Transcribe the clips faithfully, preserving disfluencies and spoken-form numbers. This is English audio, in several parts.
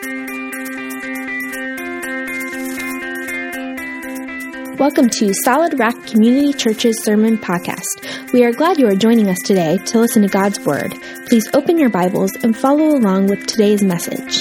Welcome to Solid Rock Community Church's Sermon Podcast. We are glad you are joining us today to listen to God's Word. Please open your Bibles and follow along with today's message.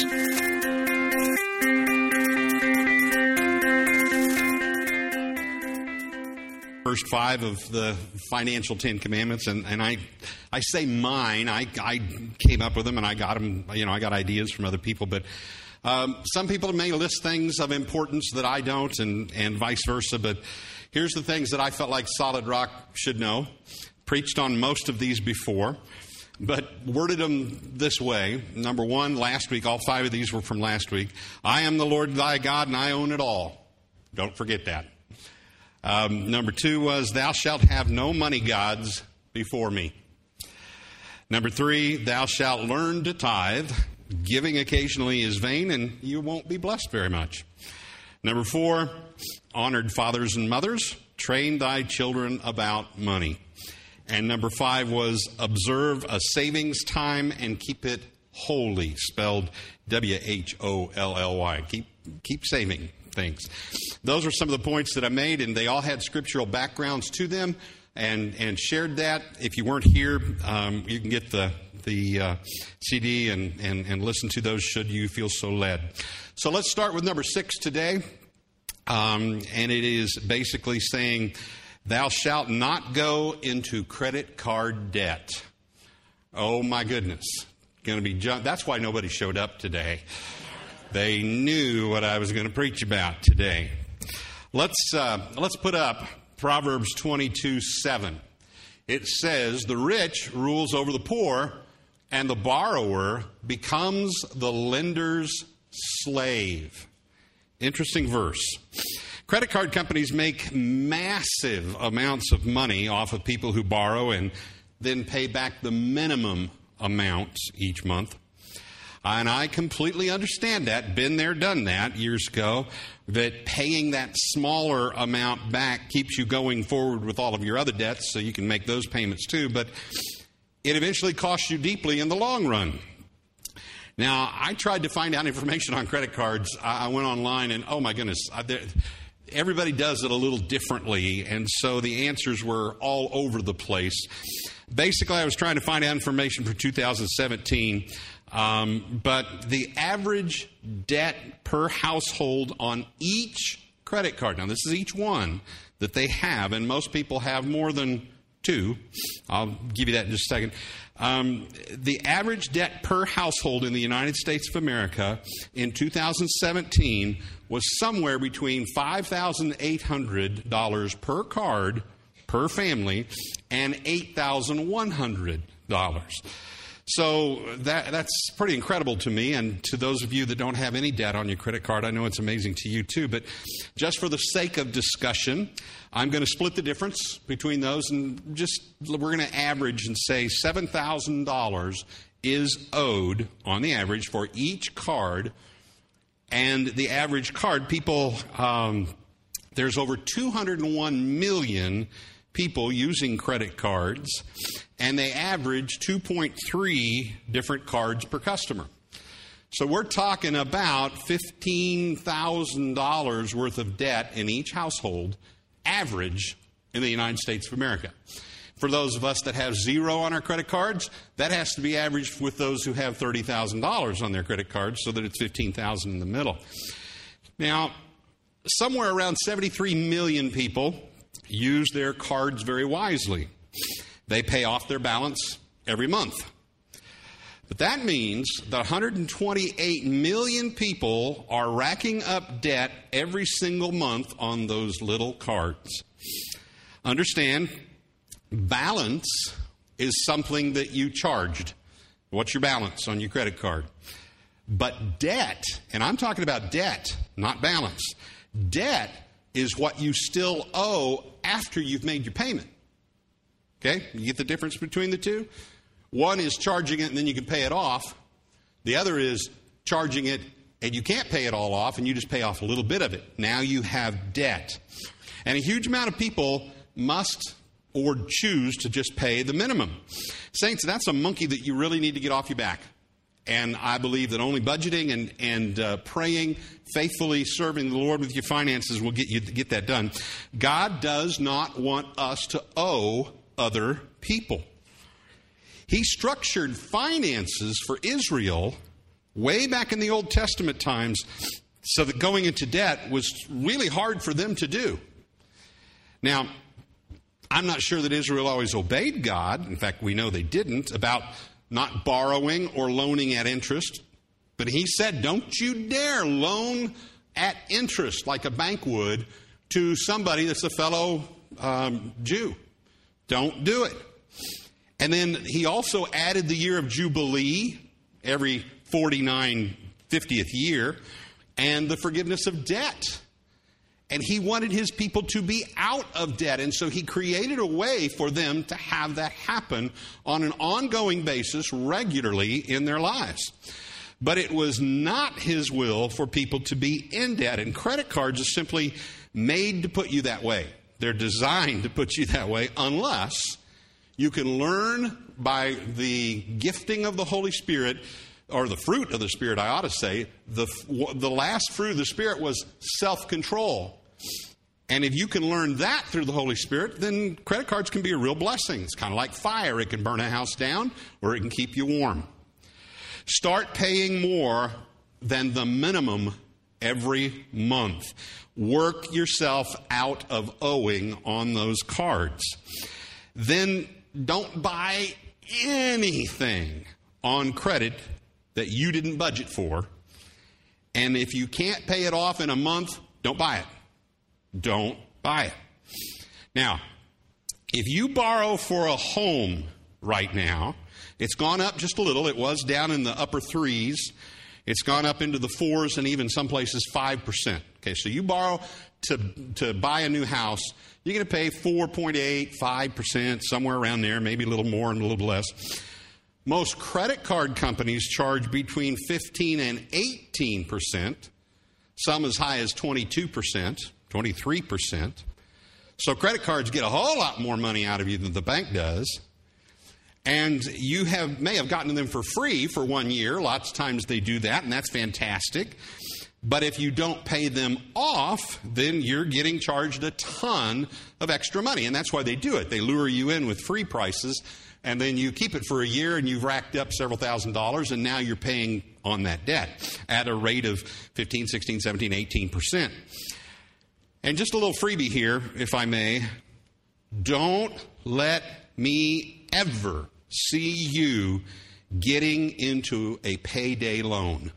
First five of the financial Ten Commandments, and, and I I say mine. I, I came up with them, and I got them. You know, I got ideas from other people, but um, some people may list things of importance that I don't, and, and vice versa. But here's the things that I felt like Solid Rock should know. Preached on most of these before, but worded them this way. Number one, last week, all five of these were from last week. I am the Lord thy God, and I own it all. Don't forget that. Um, number two was, thou shalt have no money gods before me. Number three, thou shalt learn to tithe. Giving occasionally is vain, and you won't be blessed very much. Number four, honored fathers and mothers. Train thy children about money. And number five was, observe a savings time and keep it holy, spelled W H O L L Y. Keep, keep saving things. Those are some of the points that I made, and they all had scriptural backgrounds to them, and, and shared that. If you weren't here, um, you can get the the uh, C D and, and, and listen to those should you feel so led. So let's start with number six today, um, and it is basically saying, thou shalt not go into credit card debt. Oh my goodness. Going to be ju- That's why nobody showed up today. They knew what I was going to preach about today. Let's uh, let's put up Proverbs twenty-two seven. It says, the rich rules over the poor, and the borrower becomes the lender's slave. Interesting verse. Credit card companies make massive amounts of money off of people who borrow and then pay back the minimum amount each month. And I completely understand that. Been there, done that years ago, that paying that smaller amount back keeps you going forward with all of your other debts so you can make those payments too. But it eventually costs you deeply in the long run. Now, I tried to find out information on credit cards. I went online and, oh my goodness, I, there, everybody does it a little differently. And so the answers were all over the place. Basically, I was trying to find out information for two thousand seventeen. Um, but the average debt per household on each credit card, now this is each one that they have, and most people have more than two. I'll give you that in just a second. Um, the average debt per household in the United States of America in two thousand seventeen was somewhere between five thousand eight hundred dollars per card per family and eight thousand one hundred dollars. So that that's pretty incredible to me, and to those of you that don't have any debt on your credit card, I know it's amazing to you too. But just for the sake of discussion, I'm going to split the difference between those, and just we're going to average and say seven thousand dollars is owed on the average for each card. And the average card, people, um, there's over two hundred one million people using credit cards, and they average two point three different cards per customer. So we're talking about fifteen thousand dollars worth of debt in each household, average in the United States of America. For those of us that have zero on our credit cards, that has to be averaged with those who have thirty thousand dollars on their credit cards, so that it's fifteen thousand dollars in the middle. Now, somewhere around seventy-three million people use their cards very wisely. They pay off their balance every month. But that means that one hundred twenty-eight million people are racking up debt every single month on those little cards. Understand, balance is something that you charged. What's your balance on your credit card? But debt, and I'm talking about debt, not balance. Debt is what you still owe after you've made your payment. Okay? You get the difference between the two? One is charging it and then you can pay it off. The other is charging it and you can't pay it all off and you just pay off a little bit of it. Now you have debt. And a huge amount of people must or choose to just pay the minimum. Saints, that's a monkey that you really need to get off your back. And I believe that only budgeting and, and uh, praying, faithfully serving the Lord with your finances will get you get that done. God does not want us to owe other people. He structured finances for Israel way back in the Old Testament times so that going into debt was really hard for them to do. Now, I'm not sure that Israel always obeyed God. In fact, we know they didn't, about not borrowing or loaning at interest. But he said, don't you dare loan at interest like a bank would to somebody that's a fellow um, Jew. Don't do it. And then he also added the year of Jubilee every forty-nine fiftieth year and the forgiveness of debt. And he wanted his people to be out of debt. And so he created a way for them to have that happen on an ongoing basis regularly in their lives. But it was not his will for people to be in debt. And credit cards are simply made to put you that way. They're designed to put you that way unless you can learn by the gifting of the Holy Spirit, or the fruit of the Spirit, I ought to say. The, the last fruit of the Spirit was self-control. And if you can learn that through the Holy Spirit, then credit cards can be a real blessing. It's kind of like fire. It can burn a house down, or it can keep you warm. Start paying more than the minimum every month. Work yourself out of owing on those cards. Then don't buy anything on credit that you didn't budget for. And if you can't pay it off in a month, don't buy it. Don't buy it. Now, if you borrow for a home right now, it's gone up just a little. It was down in the upper threes. It's gone up into the fours and even some places five percent. Okay, so you borrow to to buy a new house, you're going to pay four point eight, five percent, somewhere around there, maybe a little more and a little less. Most credit card companies charge between fifteen and eighteen percent, some as high as twenty-two percent, twenty-three percent. So credit cards get a whole lot more money out of you than the bank does. And you have may have gotten them for free for one year. Lots of times they do that, and that's fantastic. But if you don't pay them off, then you're getting charged a ton of extra money. And that's why they do it. They lure you in with free prices, and then you keep it for a year, and you've racked up several thousand dollars, and now you're paying on that debt at a rate of fifteen, sixteen, seventeen, eighteen percent. And just a little freebie here, if I may. Don't let me ever see you getting into a payday loan.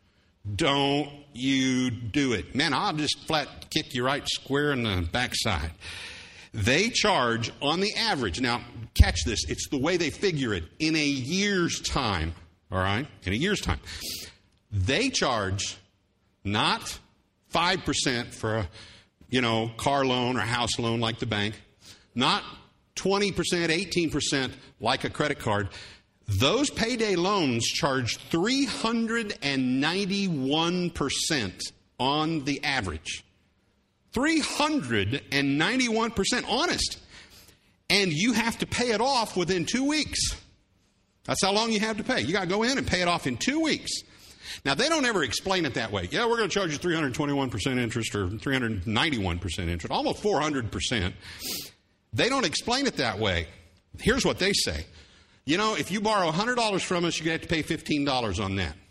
Don't you do it. Man, I'll just flat kick you right square in the backside. They charge on the average. Now, catch this. It's the way they figure it. In a year's time, all right? In a year's time. They charge not five percent for a, you know, car loan or house loan like the bank. Not twenty percent, eighteen percent like a credit card. Those payday loans charge three hundred ninety-one percent on the average. three hundred ninety-one percent honest. And you have to pay it off within two weeks. That's how long you have to pay. You got to go in and pay it off in two weeks. Now, they don't ever explain it that way. Yeah, we're going to charge you three hundred twenty-one percent interest or three hundred ninety-one percent interest, almost four hundred percent. They don't explain it that way. Here's what they say. You know, if you borrow one hundred dollars from us, you're going to have to pay fifteen dollars on that.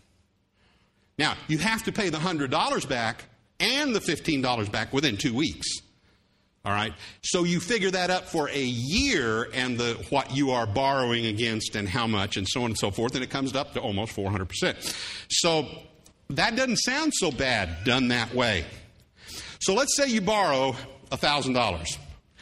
Now, you have to pay the one hundred dollars back and the fifteen dollars back within two weeks. All right? So you figure that up for a year and the what you are borrowing against and how much and so on and so forth, and it comes up to almost four hundred percent. So that doesn't sound so bad done that way. So let's say you borrow one thousand dollars.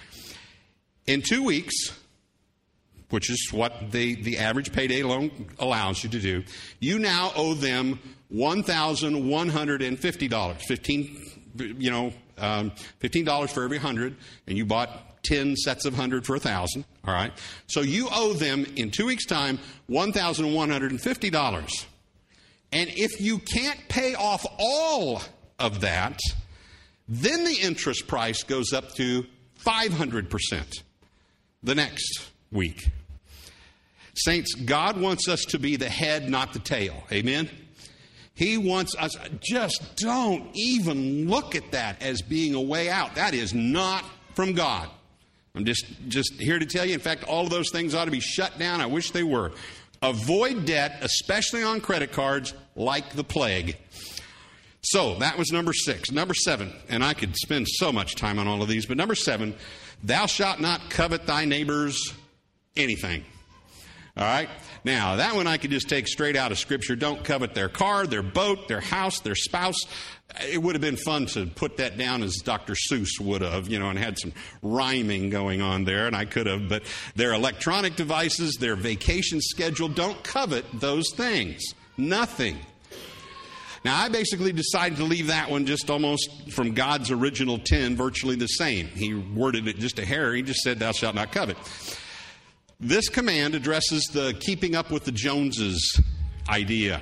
In two weeks, which is what the, the average payday loan allows you to do, you now owe them one thousand one hundred fifty dollars. Fifteen, you know, um, fifteen dollars for every hundred, and you bought ten sets of hundred for a thousand. All right, so you owe them in two weeks' time one thousand one hundred fifty dollars. And if you can't pay off all of that, then the interest price goes up to five hundred percent the next week. Saints, God wants us to be the head, not the tail. Amen? He wants us, just don't even look at that as being a way out. That is not from God. I'm just, just here to tell you, in fact, all of those things ought to be shut down. I wish they were. Avoid debt, especially on credit cards, like the plague. So that was number six. Number seven, and I could spend so much time on all of these, but number seven, thou shalt not covet thy neighbor's anything. All right? Now, that one I could just take straight out of Scripture. Don't covet their car, their boat, their house, their spouse. It would have been fun to put that down as Doctor Seuss would have, you know, and had some rhyming going on there, and I could have. But their electronic devices, their vacation schedule, don't covet those things. Nothing. Now, I basically decided to leave that one just almost from God's original ten, virtually the same. He worded it just a hair. He just said, thou shalt not covet. This command addresses the keeping up with the Joneses idea.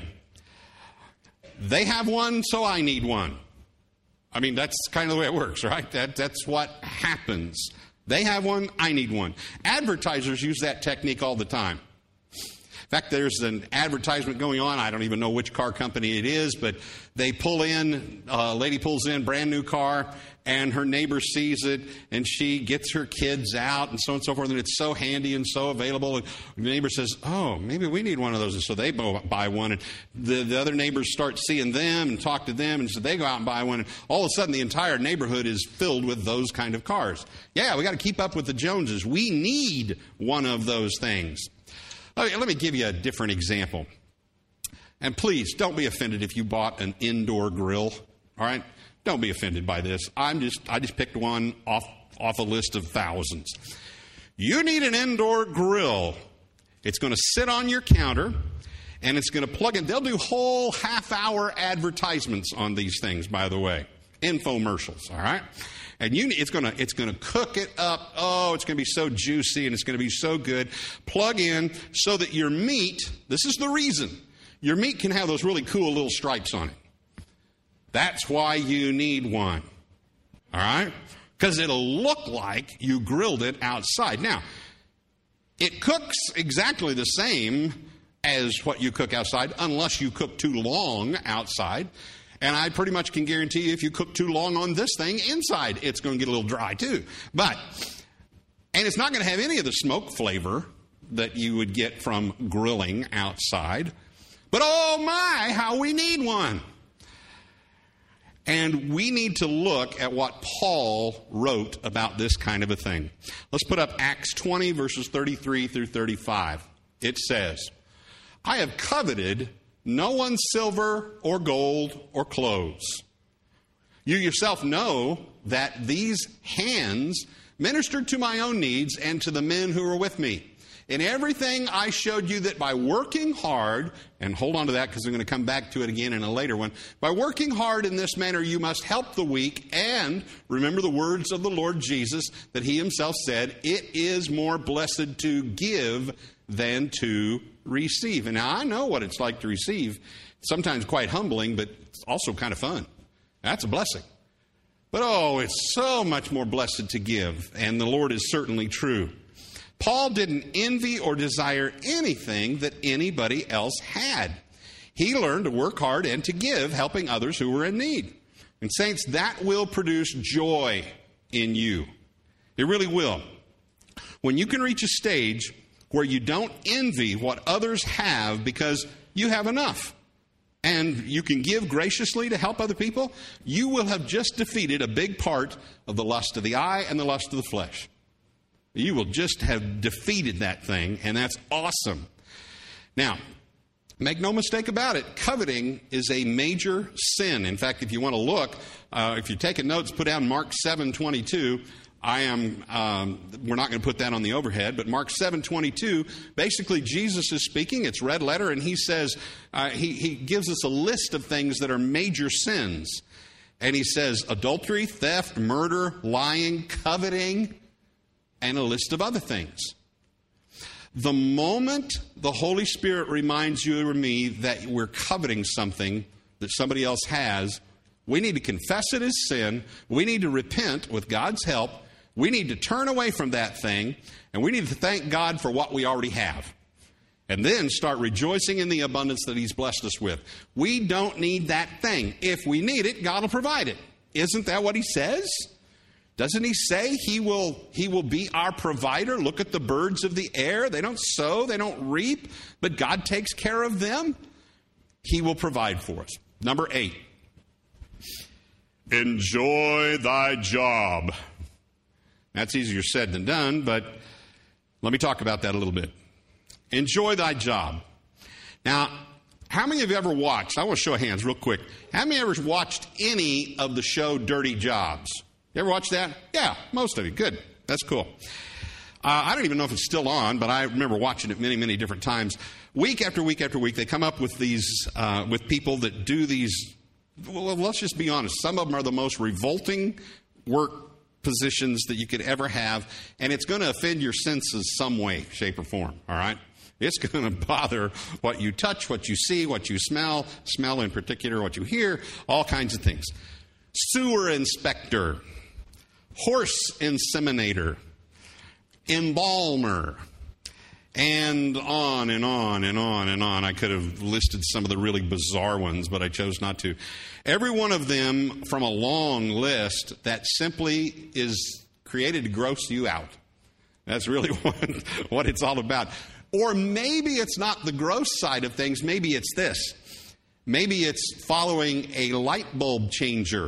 They have one, so I need one. I mean, that's kind of the way it works, right? That, that's what happens. They have one, I need one. Advertisers use that technique all the time. In fact, there's an advertisement going on. I don't even know which car company it is, but they pull in, a lady pulls in, brand new car, and her neighbor sees it, and she gets her kids out, and so on and so forth, and it's so handy and so available. And the neighbor says, oh, maybe we need one of those. And so they buy one, and the, the other neighbors start seeing them and talk to them, and so they go out and buy one, and all of a sudden the entire neighborhood is filled with those kind of cars. Yeah, we got to keep up with the Joneses. We need one of those things. Let me give you a different example. And please, don't be offended if you bought an indoor grill. All right? Don't be offended by this. I'm just I just picked one off, off a list of thousands. You need an indoor grill. It's going to sit on your counter, and it's going to plug in. They'll do whole half-hour advertisements on these things, by the way. Infomercials, all right? And you, it's going to it's going to cook it up. Oh, it's going to be so juicy and it's going to be so good. Plug in so that your meat, this is the reason, your meat can have those really cool little stripes on it. That's why you need one. All right? Because it'll look like you grilled it outside. Now, it cooks exactly the same as what you cook outside, unless you cook too long outside. And I pretty much can guarantee you if you cook too long on this thing inside, it's going to get a little dry too. But, and it's not going to have any of the smoke flavor that you would get from grilling outside. But oh my, how we need one. And we need to look at what Paul wrote about this kind of a thing. Let's put up Acts twenty, verses thirty-three through thirty-five. It says, I have coveted no one's silver or gold or clothes. You yourself know that these hands ministered to my own needs and to the men who were with me. In everything I showed you that by working hard, and hold on to that because I'm going to come back to it again in a later one, by working hard in this manner you must help the weak, and remember the words of the Lord Jesus that he himself said, it is more blessed to give than to receive. And now I know what it's like to receive. Sometimes quite humbling, but it's also kind of fun. That's a blessing. But oh, it's so much more blessed to give, and the Lord is certainly true. Paul didn't envy or desire anything that anybody else had. He learned to work hard and to give, helping others who were in need. And saints, that will produce joy in you. It really will. When you can reach a stage where you don't envy what others have because you have enough, and you can give graciously to help other people, you will have just defeated a big part of the lust of the eye and the lust of the flesh. You will just have defeated that thing, and that's awesome. Now, make no mistake about it, coveting is a major sin. In fact, if you want to look, uh, if you're taking notes, put down Mark seven twenty-two. I am, um, we're not going to put that on the overhead, but Mark seven twenty-two, basically Jesus is speaking, it's red letter, and he says, uh, he, he gives us a list of things that are major sins. And he says adultery, theft, murder, lying, coveting, and a list of other things. The moment the Holy Spirit reminds you or me that we're coveting something that somebody else has, we need to confess it as sin, we need to repent with God's help, we need to turn away from that thing, and we need to thank God for what we already have. And then start rejoicing in the abundance that he's blessed us with. We don't need that thing. If we need it, God will provide it. Isn't that what he says? Doesn't he say he will, he will be our provider? Look at the birds of the air. They don't sow, they don't reap, but God takes care of them. He will provide for us. Number eight. Enjoy thy job. That's easier said than done, but let me talk about that a little bit. Enjoy thy job. Now, how many of you ever watched, I want to show of hands real quick, how many ever watched any of the show Dirty Jobs? You ever watch that? Yeah, most of you. Good. That's cool. Uh, I don't even know if it's still on, but I remember watching it many, many different times. Week after week after week, they come up with these, uh, with people that do these, well, let's just be honest, some of them are the most revolting work positions that you could ever have, and it's going to offend your senses some way, shape, or form, all right? It's going to bother what you touch, what you see, what you smell, smell in particular, what you hear, all kinds of things. Sewer inspector, horse inseminator, embalmer, and on and on and on and on. I could have listed some of the really bizarre ones, but I chose not to. Every one of them from a long list that simply is created to gross you out. That's really what, what it's all about. Or maybe it's not the gross side of things. Maybe it's this. Maybe it's following a light bulb changer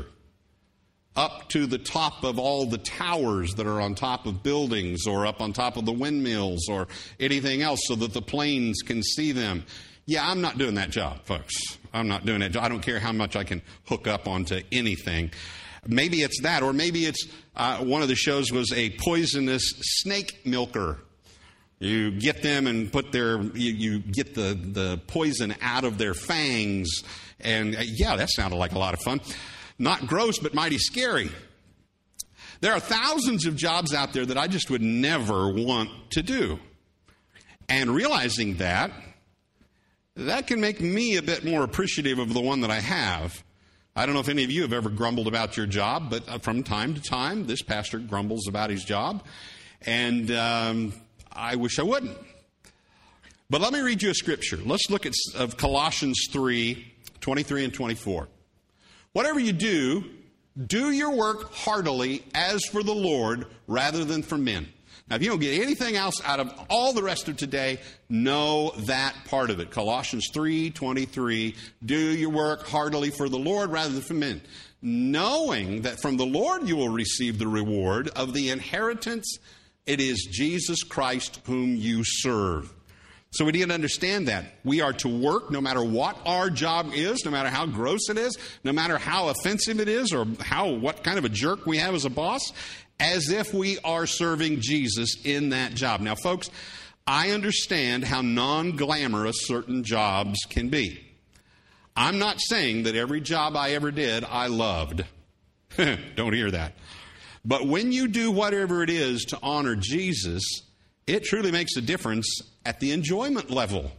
up to the top of all the towers that are on top of buildings, or up on top of the windmills, or anything else, so that the planes can see them. Yeah, I'm not doing that job, folks. I'm not doing that job. I don't care how much I can hook up onto anything. Maybe it's that, or maybe it's uh, one of the shows was a poisonous snake milker. You get them and put their, you, you get the, the poison out of their fangs. And uh, yeah, that sounded like a lot of fun. Not gross, but mighty scary. There are thousands of jobs out there that I just would never want to do. And realizing that, that can make me a bit more appreciative of the one that I have. I don't know if any of you have ever grumbled about your job, but from time to time, this pastor grumbles about his job. And um, I wish I wouldn't. But let me read you a scripture. Let's look at of Colossians three, twenty-three and twenty-four. Whatever you do, do your work heartily as for the Lord rather than for men. Now, if you don't get anything else out of all the rest of today, know that part of it. Colossians three twenty-three, do your work heartily for the Lord rather than for men, knowing that from the Lord you will receive the reward of the inheritance. It is Jesus Christ whom you serve. So we need to understand that. We are to work no matter what our job is, no matter how gross it is, no matter how offensive it is, or how what kind of a jerk we have as a boss, as if we are serving Jesus in that job. Now, folks, I understand how non-glamorous certain jobs can be. I'm not saying that every job I ever did, I loved. Don't hear that. But when you do whatever it is to honor Jesus, it truly makes a difference at the enjoyment level.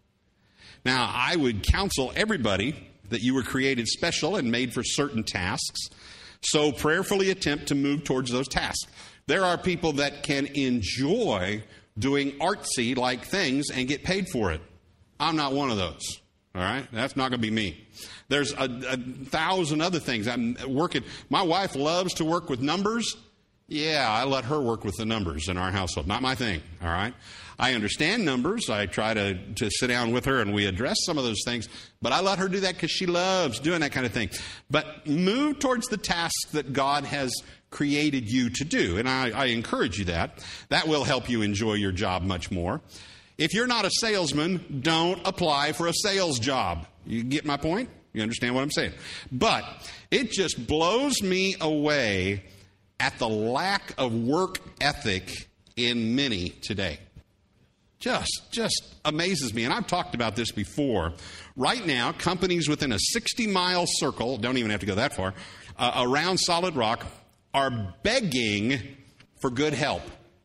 Now, I would counsel everybody that you were created special and made for certain tasks, so prayerfully attempt to move towards those tasks. There are people that can enjoy doing artsy-like things and get paid for it. I'm not one of those. All right? That's not going to be me. There's a, a thousand other things. I'm working. My wife loves to work with numbers. Yeah, I let her work with the numbers in our household. Not my thing. All right? I understand numbers. I try to, to sit down with her and we address some of those things. But I let her do that because she loves doing that kind of thing. But move towards the tasks that God has created you to do. And I, I encourage you that. That will help you enjoy your job much more. If you're not a salesman, don't apply for a sales job. You get my point? You understand what I'm saying? But it just blows me away at the lack of work ethic in many today. Just, just amazes me. And I've talked about this before. Right now, companies within a sixty-mile circle, don't even have to go that far, uh, around Solid Rock are begging for good help.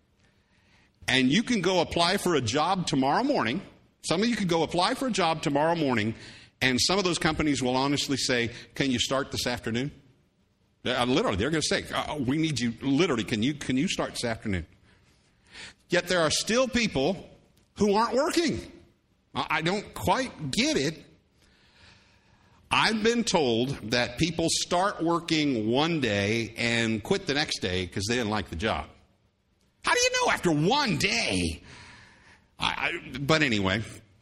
And you can go apply for a job tomorrow morning. Some of you can go apply for a job tomorrow morning, and some of those companies will honestly say, can you start this afternoon? Uh, literally, they're going to say, uh, we need you, literally, can you, can you start this afternoon? Yet there are still people who aren't working. I don't quite get it. I've been told that people start working one day and quit the next day because they didn't like the job. How do you know after one day? I, I, but anyway,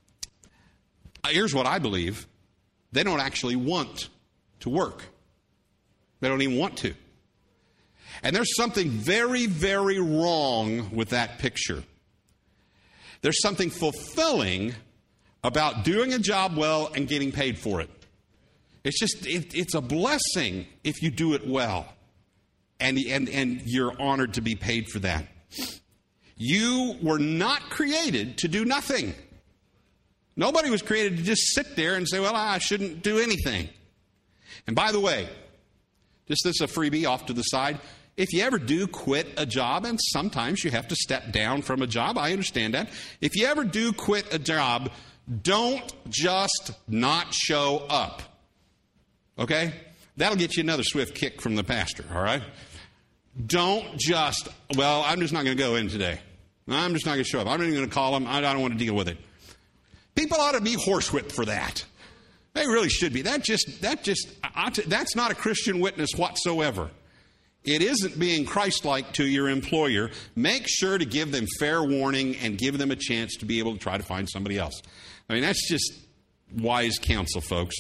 here's what I believe. They don't actually want to work. They don't even want to. And there's something very, very wrong with that picture. There's something fulfilling about doing a job well and getting paid for it. It's just, it, it's a blessing if you do it well. And, and, and you're honored to be paid for that. You were not created to do nothing. Nobody was created to just sit there and say, well, I shouldn't do anything. And by the way, just this is a freebie off to the side. If you ever do quit a job, and sometimes you have to step down from a job, I understand that. If you ever do quit a job, don't just not show up. Okay? That'll get you another swift kick from the pastor, all right? Don't just, well, I'm just not going to go in today. I'm just not going to show up. I'm not even going to call him. I don't want to deal with it. People ought to be horsewhipped for that. They really should be. That just, that just, that's not a Christian witness whatsoever. It isn't being Christ-like to your employer. Make sure to give them fair warning and give them a chance to be able to try to find somebody else. I mean, that's just wise counsel, folks.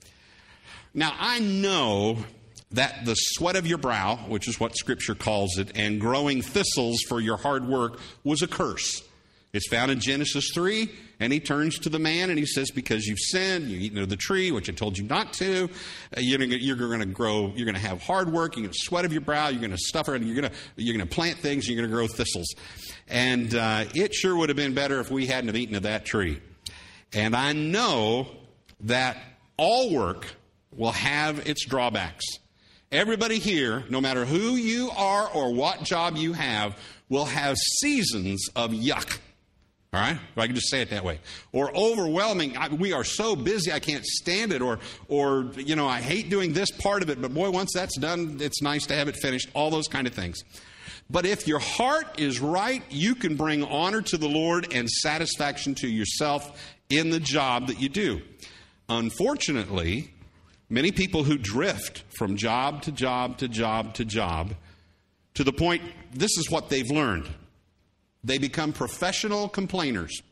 Now, I know that the sweat of your brow, which is what Scripture calls it, and growing thistles for your hard work was a curse. It's found in Genesis three, and he turns to the man and he says, because you've sinned, you've eaten of the tree, which I told you not to, uh, you're going you're to grow, you're going to have hard work, you're going to sweat of your brow, you're going to suffer, and you're going to you're going to plant things, you're going to grow thistles. And uh, it sure would have been better if we hadn't have eaten of that tree. And I know that all work will have its drawbacks. Everybody here, no matter who you are or what job you have, will have seasons of yuck. All right? If I can just say it that way. Or overwhelming, I, we are so busy I can't stand it. Or, or, you know, I hate doing this part of it, but boy, once that's done, it's nice to have it finished. All those kind of things. But if your heart is right, you can bring honor to the Lord and satisfaction to yourself in the job that you do. Unfortunately, many people who drift from job to job to job to job, to the point, this is what they've learned. They become professional complainers.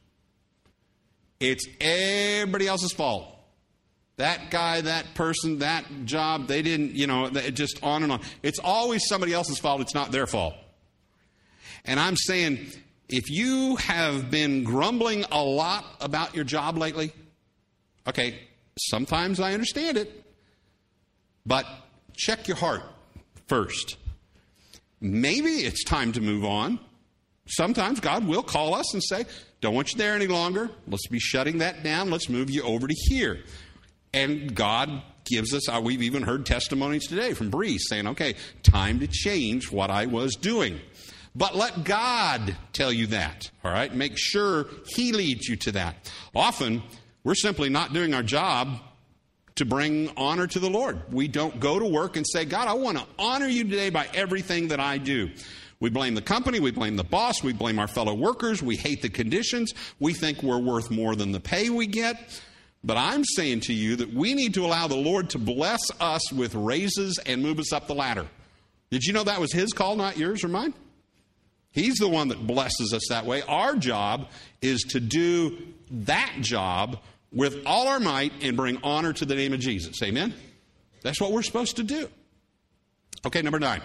It's everybody else's fault. That guy, that person, that job, they didn't, you know, just on and on. It's always somebody else's fault. It's not their fault. And I'm saying, if you have been grumbling a lot about your job lately, okay, sometimes I understand it, but check your heart first. Maybe it's time to move on. Sometimes God will call us and say, don't want you there any longer. Let's be shutting that down. Let's move you over to here. And God gives us, uh, we've even heard testimonies today from Bree saying, okay, time to change what I was doing. But let God tell you that, all right? Make sure He leads you to that. Often, we're simply not doing our job to bring honor to the Lord. We don't go to work and say, God, I want to honor you today by everything that I do. We blame the company, we blame the boss, we blame our fellow workers, we hate the conditions, we think we're worth more than the pay we get. But I'm saying to you that we need to allow the Lord to bless us with raises and move us up the ladder. Did you know that was His call, not yours or mine? He's the one that blesses us that way. Our job is to do that job with all our might and bring honor to the name of Jesus. Amen? That's what we're supposed to do. Okay, number nine.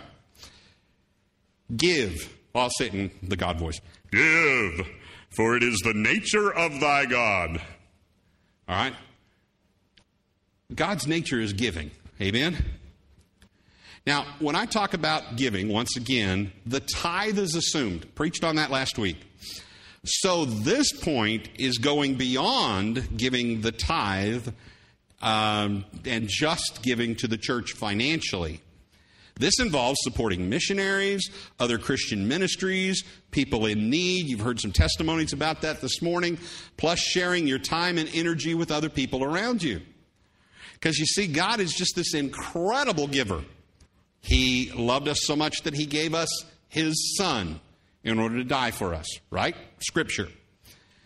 Give. Well, I'll say it in the God voice. Give, for it is the nature of thy God. All right? God's nature is giving. Amen? Now, when I talk about giving, once again, the tithe is assumed. Preached on that last week. So this point is going beyond giving the tithe um, and just giving to the church financially. This involves supporting missionaries, other Christian ministries, people in need. You've heard some testimonies about that this morning, plus sharing your time and energy with other people around you. Because you see, God is just this incredible giver. He loved us so much that He gave us His Son in order to die for us, right? Scripture.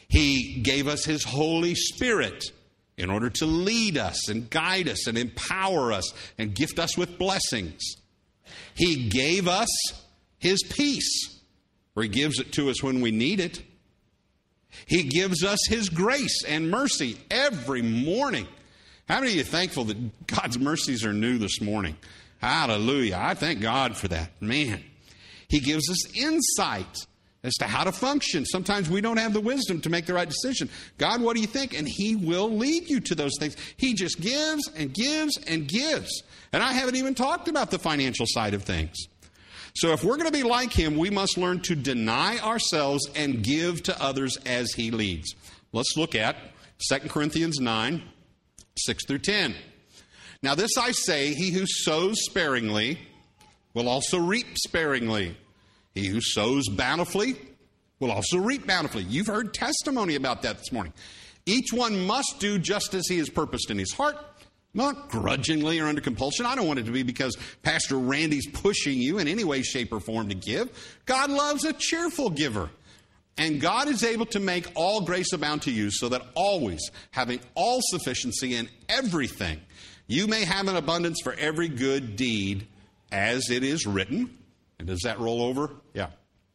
He gave us His Holy Spirit in order to lead us and guide us and empower us and gift us with blessings. He gave us His peace, or He gives it to us when we need it. He gives us His grace and mercy every morning. How many of you are thankful that God's mercies are new this morning? Hallelujah. I thank God for that. Man, He gives us insight as to how to function. Sometimes we don't have the wisdom to make the right decision. God, what do you think? And He will lead you to those things. He just gives and gives and gives. And I haven't even talked about the financial side of things. So if we're going to be like Him, we must learn to deny ourselves and give to others as He leads. Let's look at Second Corinthians nine, six through ten. Now this I say, he who sows sparingly will also reap sparingly. He who sows bountifully will also reap bountifully. You've heard testimony about that this morning. Each one must do just as he has purposed in his heart, not grudgingly or under compulsion. I don't want it to be because Pastor Randy's pushing you in any way, shape, or form to give. God loves a cheerful giver. And God is able to make all grace abound to you, so that always, having all sufficiency in everything, you may have an abundance for every good deed, as it is written. And does that roll over? Yeah.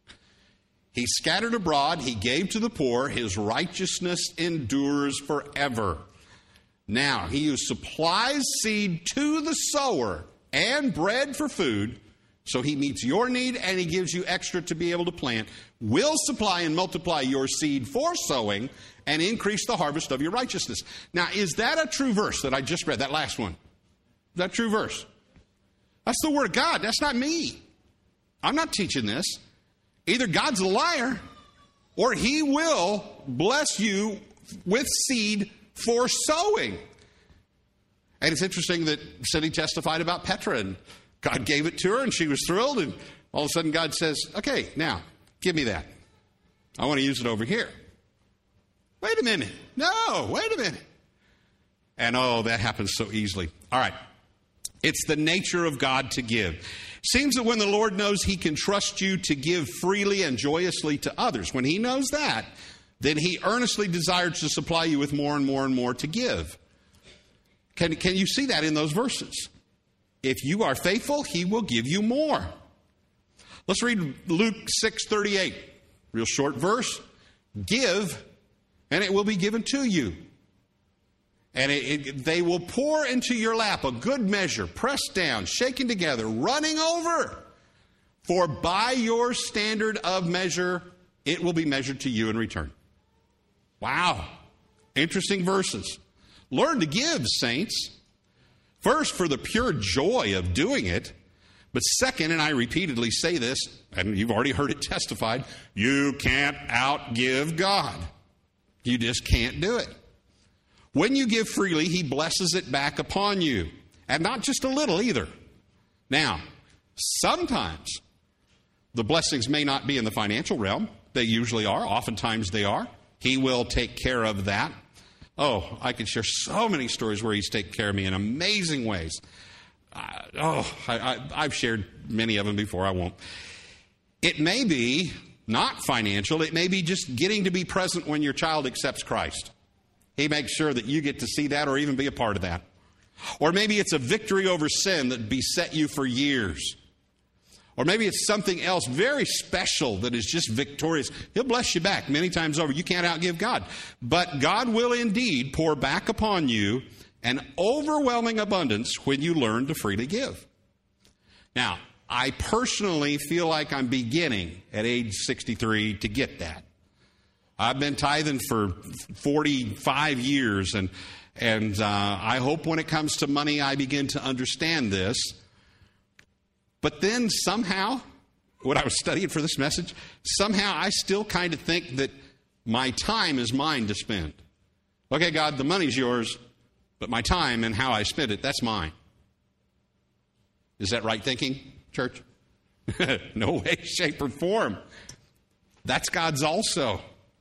He scattered abroad, He gave to the poor, His righteousness endures forever. Now, He who supplies seed to the sower and bread for food, so He meets your need and He gives you extra to be able to plant, will supply and multiply your seed for sowing and increase the harvest of your righteousness. Now, is that a true verse that I just read, that last one? Is that a true verse? That's the Word of God. That's not me. I'm not teaching this. Either God's a liar or He will bless you with seed for sowing. And it's interesting that Cindy testified about Petra, and God gave it to her, and she was thrilled, and all of a sudden God says, okay, now, give me that. I want to use it over here. Wait a minute. No, wait a minute. And oh, that happens so easily. All right. It's the nature of God to give. Seems that when the Lord knows He can trust you to give freely and joyously to others, when He knows that, then He earnestly desires to supply you with more and more and more to give. Can, can you see that in those verses? If you are faithful, He will give you more. Let's read Luke six thirty-eight. Real short verse. Give, and it will be given to you. And it, it, they will pour into your lap a good measure, pressed down, shaken together, running over. For by your standard of measure, it will be measured to you in return. Wow. Interesting verses. Learn to give, saints. First, for the pure joy of doing it. But second, and I repeatedly say this, and you've already heard it testified, you can't outgive God. You just can't do it. When you give freely, He blesses it back upon you. And not just a little either. Now, sometimes the blessings may not be in the financial realm. They usually are. Oftentimes they are. He will take care of that. Oh, I could share so many stories where He's taken care of me in amazing ways. Uh, oh, I, I, I've shared many of them before. I won't. It may be not financial. It may be just getting to be present when your child accepts Christ. He makes sure that you get to see that or even be a part of that. Or maybe it's a victory over sin that beset you for years. Or maybe it's something else very special that is just victorious. He'll bless you back many times over. You can't outgive God. But God will indeed pour back upon you an overwhelming abundance when you learn to freely give. Now, I personally feel like I'm beginning at age sixty-three to get that. I've been tithing for forty-five years, and and uh, I hope when it comes to money I begin to understand this. But then somehow, when I was studying for this message, somehow I still kind of think that my time is mine to spend. Okay, God, the money's yours, but my time and how I spend it, that's mine. Is that right thinking, church? No way, shape, or form. That's God's also.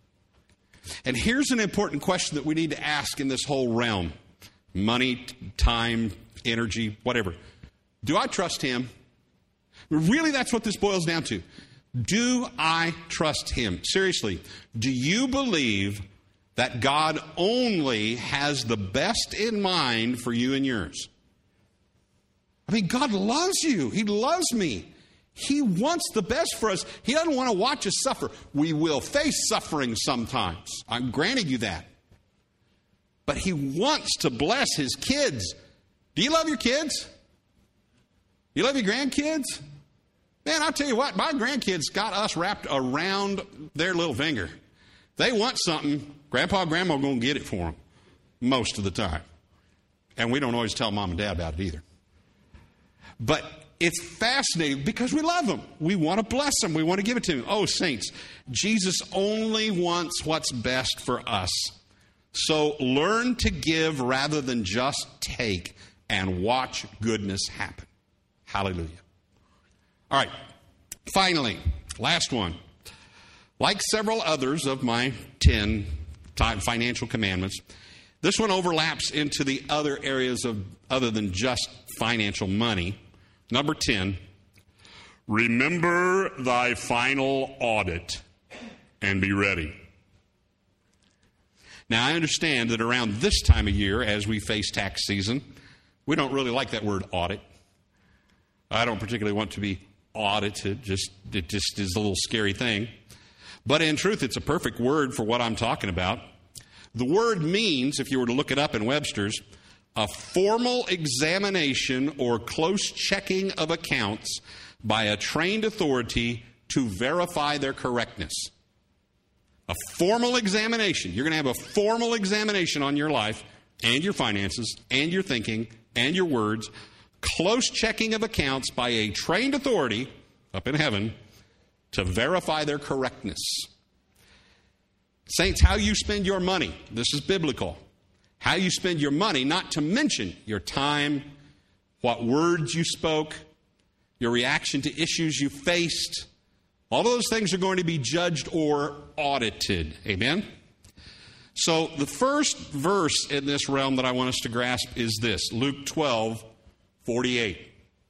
And here's an important question that we need to ask in this whole realm. Money, time, energy, whatever. Do I trust Him? Really, that's what this boils down to. Do I trust him? Seriously, do you believe that God only has the best in mind for you and yours? I mean, God loves you. He loves me. He wants the best for us. He doesn't want to watch us suffer. We will face suffering sometimes. I'm granting you that. But he wants to bless his kids. Do you love your kids? You love your grandkids? Man, I'll tell you what, my grandkids got us wrapped around their little finger. They want something, Grandpa and Grandma are going to get it for them most of the time. And we don't always tell Mom and Dad about it either. But it's fascinating because we love them. We want to bless them. We want to give it to them. Oh, saints, Jesus only wants what's best for us. So learn to give rather than just take and watch goodness happen. Hallelujah. All right. Finally, last one. Like several others of my ten financial commandments, this one overlaps into the other areas of other than just financial money. Number ten, remember thy final audit and be ready. Now, I understand that around this time of year, as we face tax season, we don't really like that word audit. I don't particularly want to be audited. Just it just is a little scary thing. But in truth, it's a perfect word for what I'm talking about. The word means, if you were to look it up in Webster's, a formal examination or close checking of accounts by a trained authority to verify their correctness. A formal examination. You're going to have a formal examination on your life and your finances and your thinking and your words. Close checking of accounts by a trained authority up in heaven to verify their correctness. Saints, how you spend your money, this is biblical. How you spend your money, not to mention your time, what words you spoke, your reaction to issues you faced. All of those things are going to be judged or audited. Amen? So the first verse in this realm that I want us to grasp is this, Luke twelve forty-eight.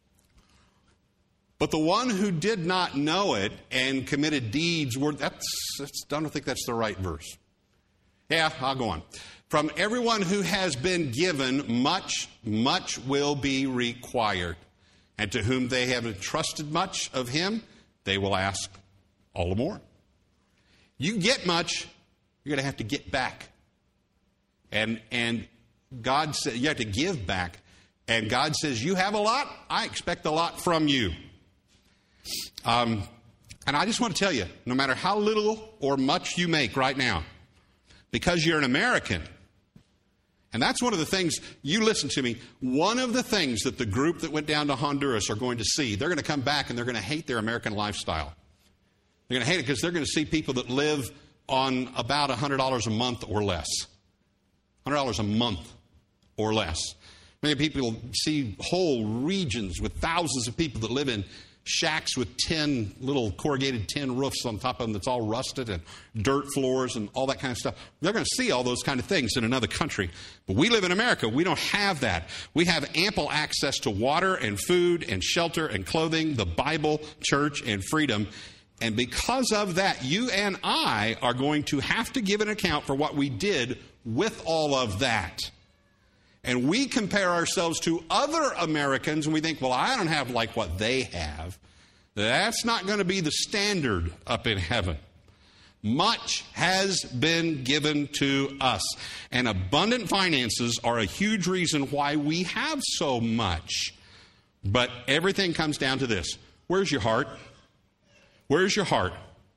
But the one who did not know it and committed deeds were, that's, that's, I don't think that's the right verse. Yeah, I'll go on. From everyone who has been given much, much will be required. And to whom they have entrusted much of him, they will ask all the more. You get much, you're going to have to get back. And, and God said, you have to give back. And God says, you have a lot, I expect a lot from you. Um, and I just want to tell you, no matter how little or much you make right now, because you're an American, and that's one of the things, you listen to me, one of the things that the group that went down to Honduras are going to see, they're going to come back and they're going to hate their American lifestyle. They're going to hate it because they're going to see people that live on about one hundred dollars a month or less. one hundred dollars a month or less. Many people see whole regions with thousands of people that live in shacks with tin, little corrugated tin roofs on top of them that's all rusted and dirt floors and all that kind of stuff. They're going to see all those kind of things in another country. But we live in America. We don't have that. We have ample access to water and food and shelter and clothing, the Bible, church, and freedom. And because of that, you and I are going to have to give an account for what we did with all of that. And we compare ourselves to other Americans and we think, well, I don't have like what they have. That's not going to be the standard up in heaven. Much has been given to us. And abundant finances are a huge reason why we have so much. But everything comes down to this. Where's your heart? Where's your heart?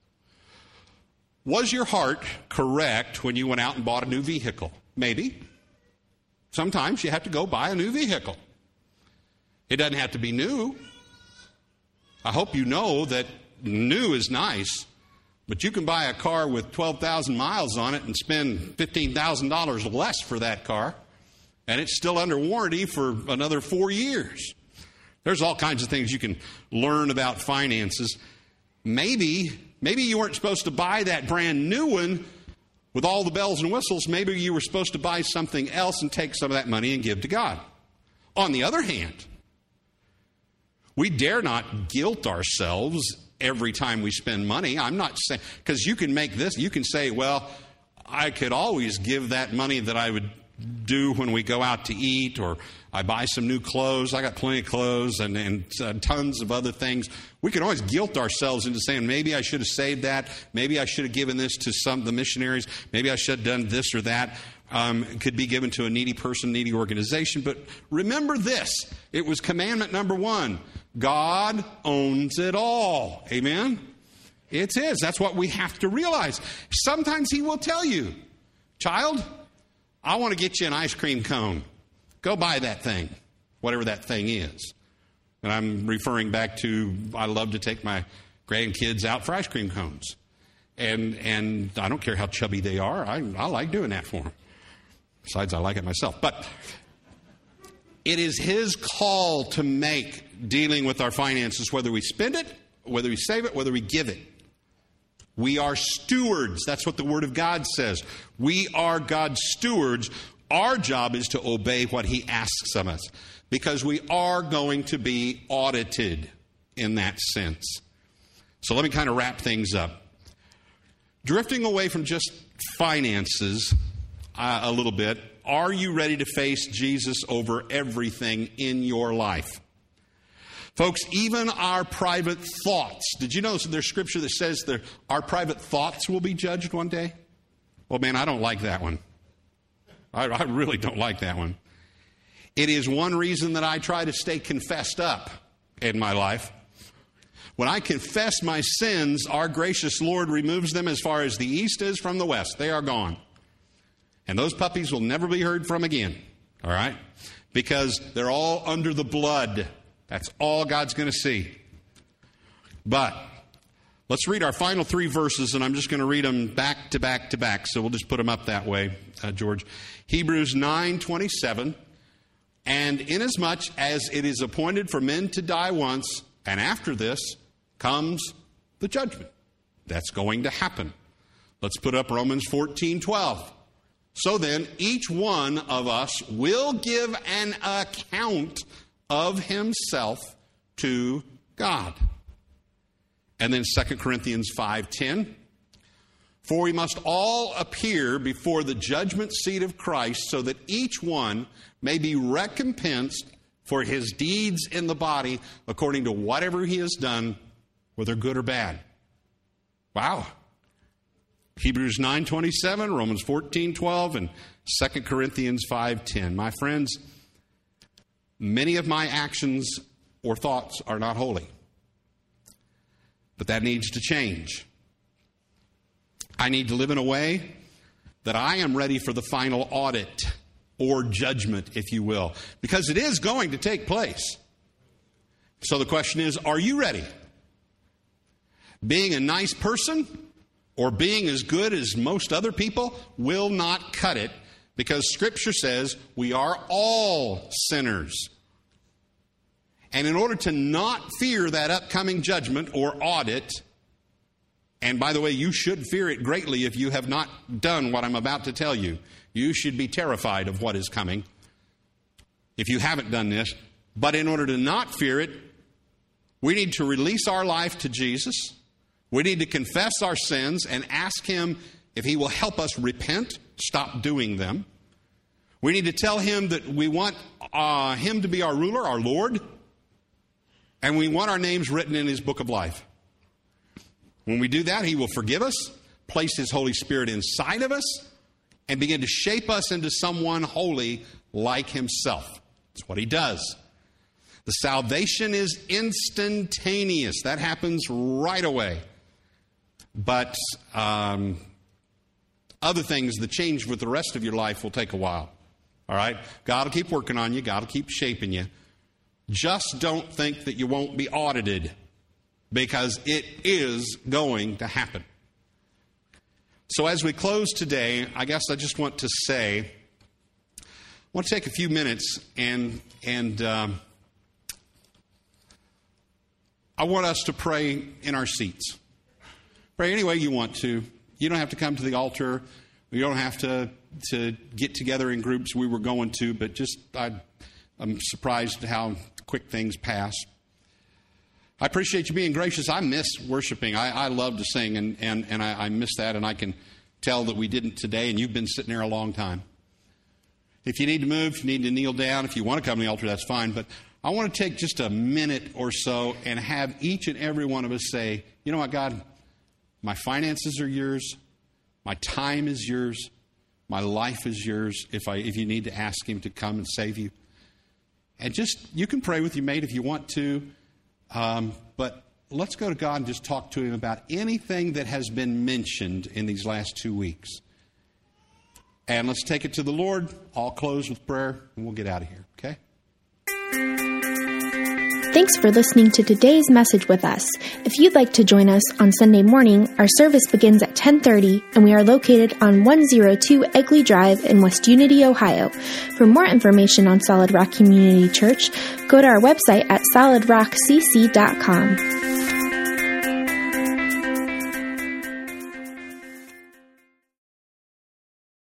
Was your heart correct when you went out and bought a new vehicle? Maybe. Sometimes you have to go buy a new vehicle. It doesn't have to be new. I hope you know that new is nice, but you can buy a car with twelve thousand miles on it and spend fifteen thousand dollars less for that car, and it's still under warranty for another four years. There's all kinds of things you can learn about finances. Maybe, maybe you weren't supposed to buy that brand new one with all the bells and whistles. Maybe you were supposed to buy something else and take some of that money and give to God. On the other hand, we dare not guilt ourselves every time we spend money. I'm not saying, because you can make this, you can say, well, I could always give that money that I would do when we go out to eat, or I buy some new clothes. I got plenty of clothes and, and uh, tons of other things. We can always guilt ourselves into saying, maybe I should have saved that. Maybe I should have given this to some of the missionaries. Maybe I should have done this or that. Um, it could be given to a needy person, needy organization. But remember this. It was commandment number one. God owns it all. Amen? It's His. That's what we have to realize. Sometimes He will tell you, child, I want to get you an ice cream cone. Go buy that thing, whatever that thing is. And I'm referring back to, I love to take my grandkids out for ice cream cones. And and I don't care how chubby they are. I, I like doing that for them. Besides, I like it myself. But it is His call to make dealing with our finances, whether we spend it, whether we save it, whether we give it. We are stewards. That's what the Word of God says. We are God's stewards. Our job is to obey what He asks of us, because we are going to be audited in that sense. So let me kind of wrap things up. Drifting away from just finances uh, a little bit, are you ready to face Jesus over everything in your life? Folks, even our private thoughts. Did you know there's scripture that says that our private thoughts will be judged one day? Well, man, I don't like that one. I, I really don't like that one. It is one reason that I try to stay confessed up in my life. When I confess my sins, our gracious Lord removes them as far as the east is from the west. They are gone. And those puppies will never be heard from again. All right? Because they're all under the blood. That's all God's going to see. But let's read our final three verses, and I'm just going to read them back to back to back. So we'll just put them up that way, uh, George. Hebrews nine twenty-seven. And inasmuch as it is appointed for men to die once, and after this comes the judgment. That's going to happen. Let's put up Romans fourteen twelve. So then, each one of us will give an account of himself to God. And then Second Corinthians five ten. For we must all appear before the judgment seat of Christ, so that each one may be recompensed for his deeds in the body according to whatever he has done, whether good or bad. Wow. Hebrews nine twenty-seven, Romans fourteen twelve, and Second Corinthians five ten. My friends, many of my actions or thoughts are not holy. But that needs to change. I need to live in a way that I am ready for the final audit or judgment, if you will, because it is going to take place. So the question is, are you ready? Being a nice person or being as good as most other people will not cut it, because Scripture says we are all sinners. And in order to not fear that upcoming judgment or audit, and by the way, you should fear it greatly if you have not done what I'm about to tell you. You should be terrified of what is coming if you haven't done this. But in order to not fear it, we need to release our life to Jesus. We need to confess our sins and ask Him if He will help us repent, stop doing them. We need to tell Him that we want uh, Him to be our ruler, our Lord, and we want our names written in His book of life. When we do that, He will forgive us, place His Holy Spirit inside of us, and begin to shape us into someone holy like Himself. That's what He does. The salvation is instantaneous. That happens right away. But um, other things that change with the rest of your life will take a while. All right? God will keep working on you. God will keep shaping you. Just don't think that you won't be audited, because it is going to happen. So as we close today, I guess I just want to say, I want to take a few minutes and and um, I want us to pray in our seats. Pray any way you want to. You don't have to come to the altar. You don't have to, to get together in groups we were going to, but just I, I'm surprised how quick things pass. I appreciate you being gracious. I miss worshiping. I, I love to sing, and, and, and I, I miss that, and I can tell that we didn't today, and you've been sitting there a long time. If you need to move, if you need to kneel down, if you want to come to the altar, that's fine. But I want to take just a minute or so and have each and every one of us say, you know what, God, my finances are yours. My time is yours. My life is yours if I if you need to ask him to come and save you. And just, you can pray with your mate if you want to. Um, but let's go to God and just talk to him about anything that has been mentioned in these last two weeks. And let's take it to the Lord. I'll close with prayer and we'll get out of here, okay? Thanks for listening to today's message with us. If you'd like to join us on Sunday morning, our service begins at ten thirty, and we are located on one oh two Egley Drive in West Unity, Ohio. For more information on Solid Rock Community Church, go to our website at solid rock c c dot com.